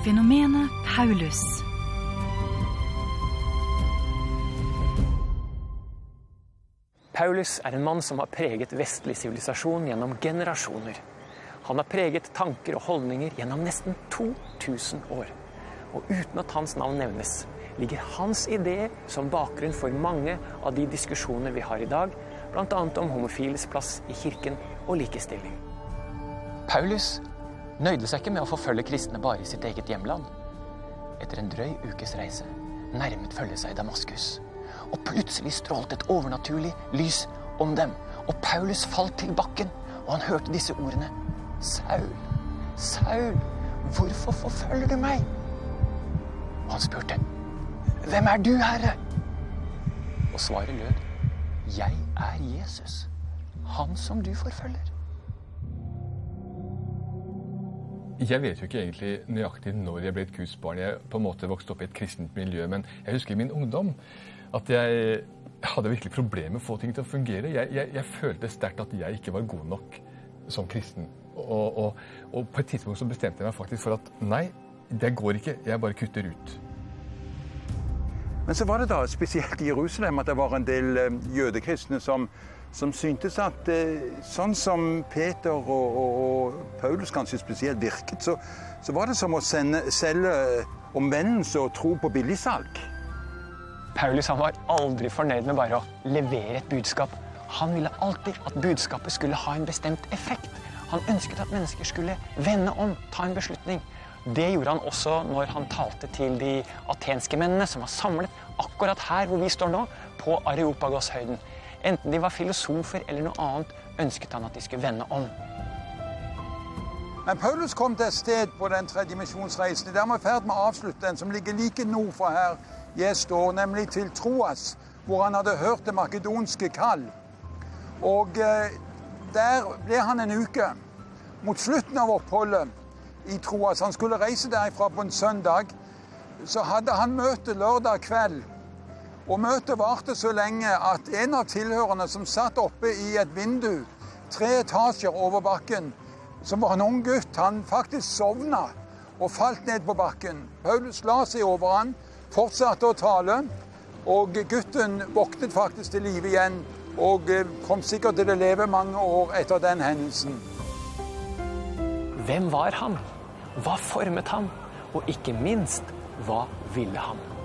Fenomenet Paulus. Paulus en mann som har preget vestlig sivilisasjon gjennom generasjoner. Han har preget tanker og holdninger gjennom nesten 2000 år. Og uten at hans navn nevnes, ligger hans idé som bakgrunn for mange av de diskusjoner vi har i dag, blant annet om homofiles plass i kirken og likestilling. Paulus nøyde seg ikke med å forfølge kristne bare i sitt eget hjemland. Etter en drøy ukes reise nærmet følge seg Damaskus. Og plutselig strålte et overnaturlig lys om dem. Og Paulus falt til bakken, og han hørte disse ordene. Saul, Saul, hvorfor forfølger du meg? Og han spurte, hvem er du, Herre? Og svaret lød, jeg er Jesus, han som du forfølger. Jeg vet jo ikke egentlig nøyaktig når jeg ble et Guds barn. Jeg på en måte vokste opp i et kristent miljø, men jeg husker i min ungdom at jeg hadde virkelig problemer med å få ting til å fungere. Jeg følte sterkt at jeg ikke var god nok som kristen. Og på et tidspunkt så bestemte jeg meg faktisk for at nei, det går ikke, jeg bare kutter ut. Men så var det da spesielt i Jerusalem at det var en del jødekristne som syntes at sånn som Peter og Paulus kanskje spesielt virket, så var det som å selge omvendelse og tro på billigsalg. Paulus han var aldri fornøyd med bare å levere et budskap. Han ville alltid at budskapet skulle ha en bestemt effekt. Han ønsket at mennesker skulle vende om, ta en beslutning. Det gjorde han også når han talte til de atenske mennene som var samlet akkurat her hvor vi står nå, på Areopagos-høyden. Enten de var filosofer eller noe annet, ønsket han at de skulle vende om. Men Paulus kom til et sted på den tredje misjonsreisen, der var i ferd med å avslutte den, som ligger like nord for her jeg står, nemlig til Troas, hvor han hadde hørt det makedonske kall. Og der ble han en uke. Mot slutten av oppholdet i Troas, han skulle reise derifra på en søndag, så hadde han møte lørdag kveld. Og møtet varte så lenge at en av tilhørerne som satt oppe i et vindu, 3 etasjer over bakken, som var en ung gutt, han faktisk sovna og falt ned på bakken. Paulus la seg over han, fortsatte å tale, og gutten våknet faktisk til live igjen, og kom sikkert til å leve mange år etter den hendelsen. Hvem var han? Hva formet han? Og ikke minst, hva ville han?